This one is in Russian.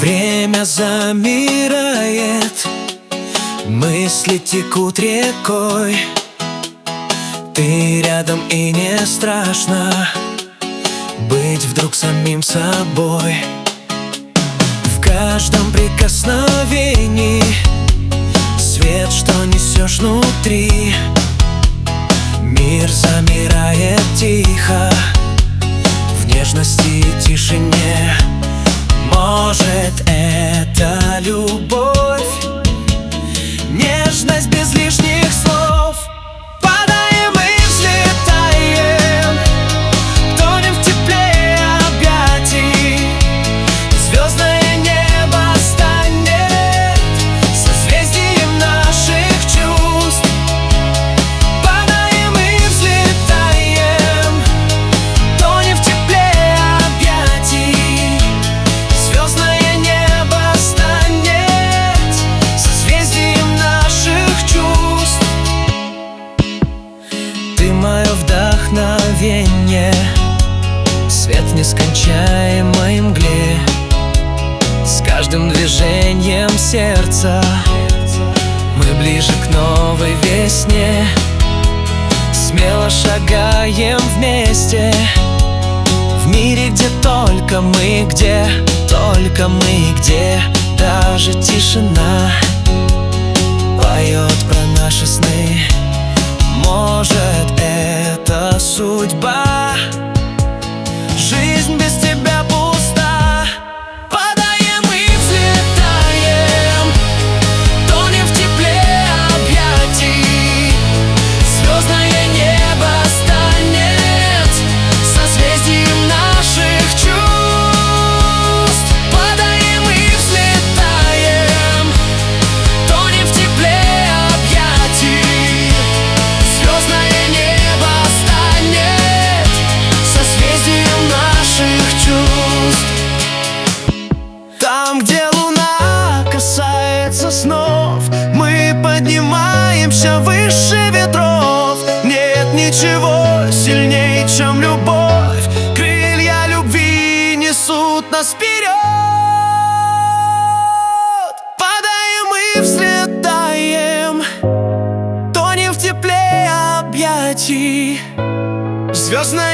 Время замирает, мысли текут рекой. Ты рядом и не страшно быть вдруг самим собой. В каждом прикосновении свет, что несешь внутри. Мир замирает тихо в нежности и тишине. Может, это любовь, нежность без лишних слов. Падаем и взлетаем, тонем в тепле объятий. Звездное небо станет созвездием наших чувств. Падаем и взлетаем, тонем в тепле объятий. Звездное небо станет созвездием наших чувств. Ты мое вдохновение, свет в нескончаемой мгле. С каждым движением сердца мы ближе к новой весне. Смело шагаем вместе в мире, где только мы, где даже тишина поет про наши сны. Может, это судьба, жизнь без тебя пуста. Падаем и взлетаем, тонем в тепле объятий. Звездное небо станет созвездием наших чувств. Падаем и взлетаем, тонем в тепле объятий. Звездное небо станет созвездием наших чувств. Там, где луна касается снов, мы поднимаемся выше ветров. Нет ничего сильнее, чем любовь. Крылья любви несут нас вперед. Падаем и взлетаем, тонем в тепле объятий. Звездное